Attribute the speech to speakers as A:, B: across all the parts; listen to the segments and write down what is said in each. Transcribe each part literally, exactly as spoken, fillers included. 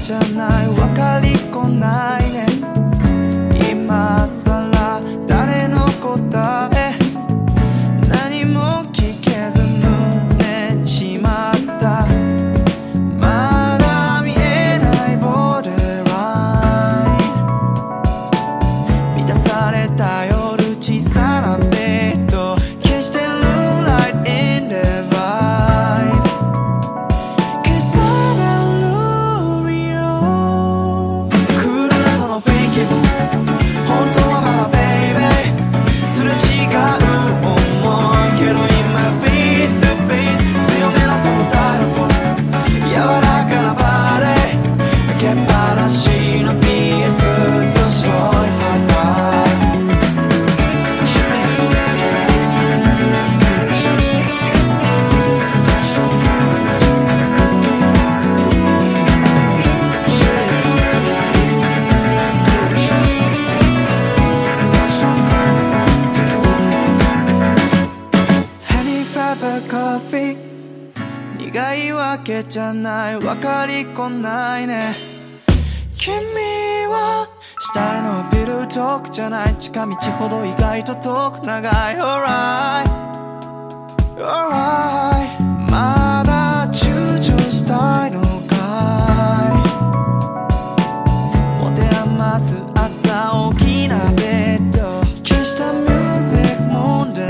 A: じゃない分かりっこないね今さら誰の答え何も聞けず胸にしまったまだ見えないボーダーライン満たされた夜小さなベッド消してる light in the vibe Cause I'm not real クールなその雰囲気本当はまだ baby すれ違う思いけど今 face to face 強めなその態度と柔らかなバレー開けっぱなしのピースと白い肌コーヒー苦いわけじゃない分かりっこないね君はしたいのはビルトークじゃない近道ほど意外と遠く長い Alright Alright まだ躊躇したいのかい持て余す朝大きなベッド消したミュージック飲んで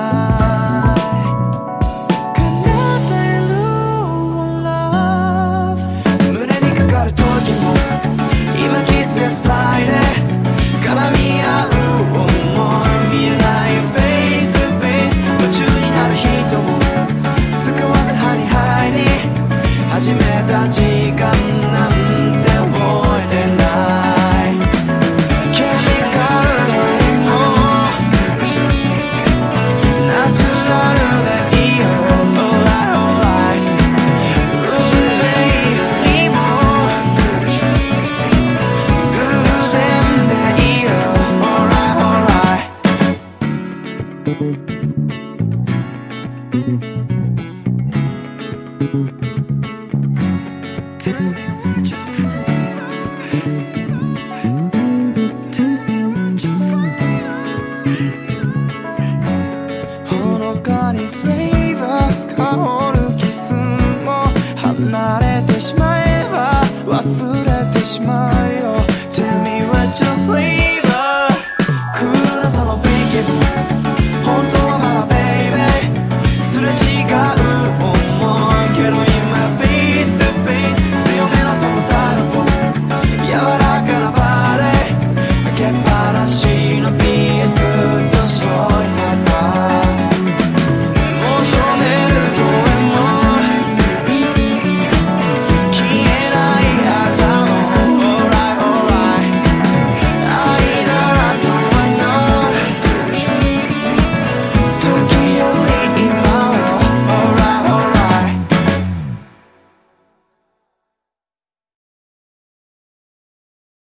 A: 今キスや塞いで絡み合う思い見えないフェイスフェイス夢中になる人も使わずハニハイに始めた時間なんて覚えてないケミカルよりもナチュラルでいいよ Alright Alright 運命よりもTell me what you feel Tell me what you feel ほのかにフレーバー香るキスも離れてしまえば忘れてしまうよ Tell me what you flavor クールなその雰囲気本当はまだ baby すれ違う思いけど今 face to face 強めなその態度と柔らかなバレー開けっぱなしのピースとショー